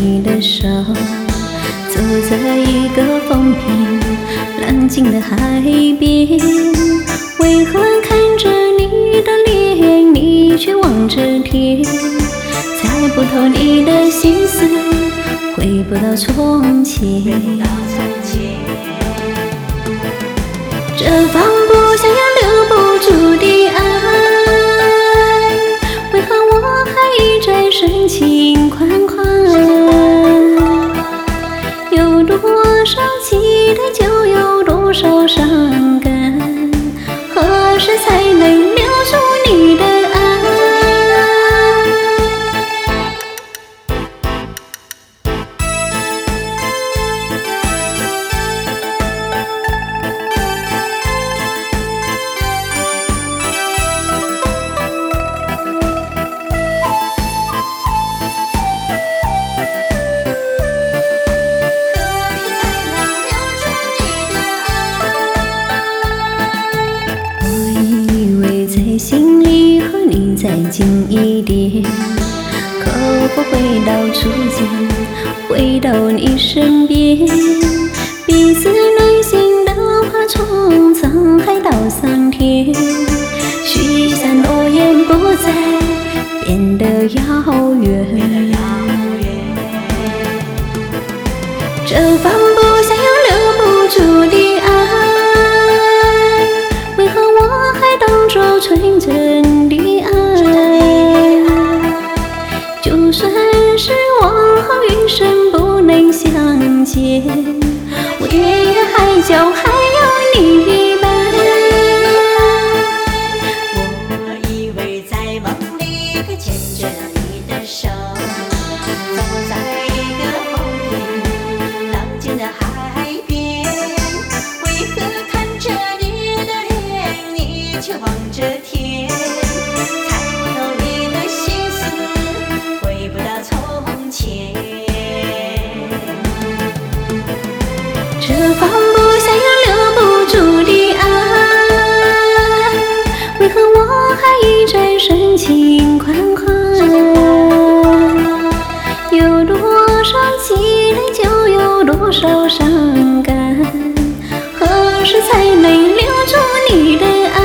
你的手，走在一个风平浪静的海边，为何看着你的脸，你却望着天？猜不透你的心思，回不到从前。这放不下又留不住的爱，为何我还一再深情款款？有多少期待，就有多少伤感。何时才能留住你的爱？心里和你再近一点，可否回到初见，回到你身边？彼此内心的话从沧海到桑田，许下诺言不再变得遥远。这放不下又留不住的爱，为何我还当作纯真的爱？就算是往后余生不能相见，我天涯海角还有你一半。 我以为在梦里可牵着你的手，走在一个风平浪静的海边，为何看着你的脸，你却望着天？猜不透你的心思，回不到从前。 这放不下又留不住的爱，为何我还一再深情款款？有多少期待，就有多少伤感。何时才能留住你的爱？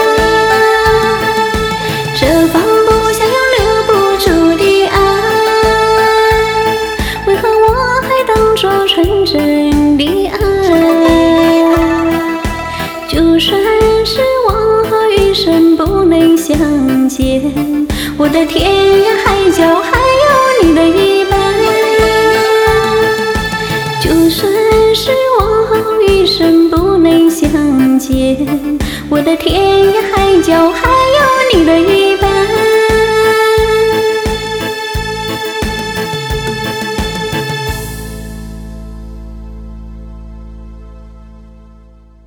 这放不下又留不住的爱，为何我还当作纯真的爱？就算是往后余生不能相见，我的天涯海角还有你的一半。就算是往后余生不能相见，我的天涯海角还有你的一半。